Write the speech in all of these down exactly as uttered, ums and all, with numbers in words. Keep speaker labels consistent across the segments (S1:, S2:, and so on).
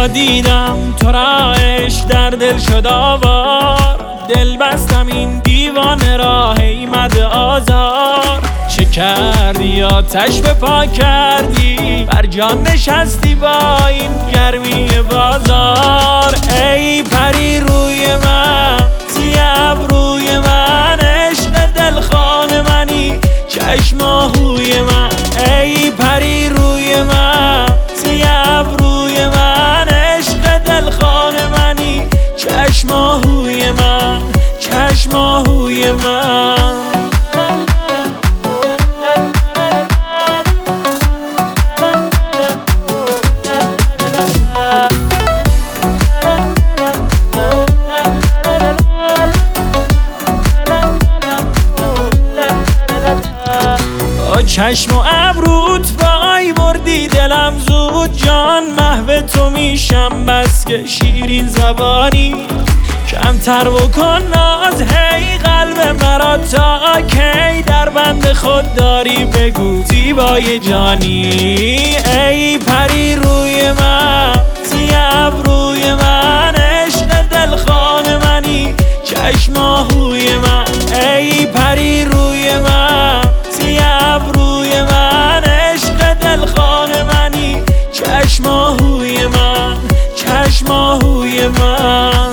S1: بارها دیدم تو را، عشق در دل شد آوار. دل بستم این دیوانه را، هی مد آزار. چه کردی آتش به پا کردی، بر جان نشستی با این گرمی بازار. ای پری روی من، سیب روی من، عشق دلخواه منی، چشم آهوی من. ای پری روی من، سیب روی من، عشق دلخواه منی، چشم آهوی من، چشم آهوی من. چشم و ابروت وای بردی دلم زود، جان محو تو میشم بس که شیرین زبانی. کمتر بکن ناز هی قلب مرا، تا کی در بند خود داری بگو زیبای جانی. ای پری روی من، سیب روی من، عشق دلخواه منی، چشم آهوی من. ای پری روی من، سیب روی من، عشق دلخواه منی، چشم آهوی من، چشم آهوی من.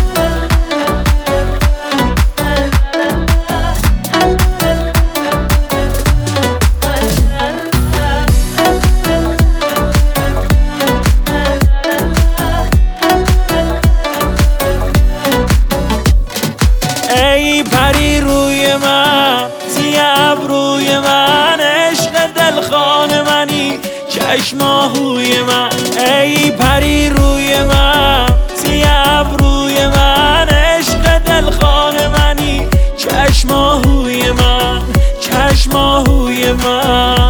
S1: ای پری روی من، سیب روی من، عشق دلخواه منی، چشم آهوی من. ای پری روی من، سیب روی من، عشق دلخواه منی، چشم آهوی من، چشم آهوی من.